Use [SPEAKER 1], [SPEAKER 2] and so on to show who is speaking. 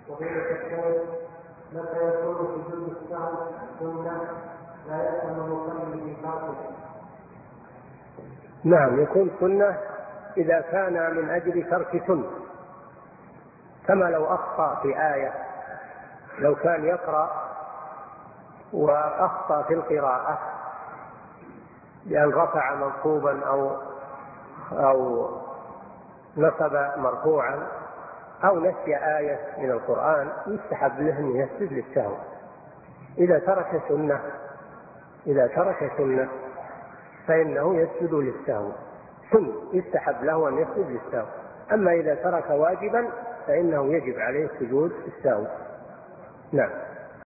[SPEAKER 1] وغير الشيء متى يكون سجود السهو سنة لا يفهم المصلي في باطل؟
[SPEAKER 2] نعم، يكون سنة إذا كان من أجل ترك سنة، كما لو أخطأ في آية، لو كان يقرأ وأخطأ في القراءة بأن رفع منصوبا أو نصب مرفوعا أو نسي آية من القرآن، يستحب له أن يسجد للسهو. إذا ترك سنة فإنه يسجد للسهو، يستحب له أن يسجد للسهو. أما إذا ترك واجبا فإنه يجب عليه سجود السهو. نعم.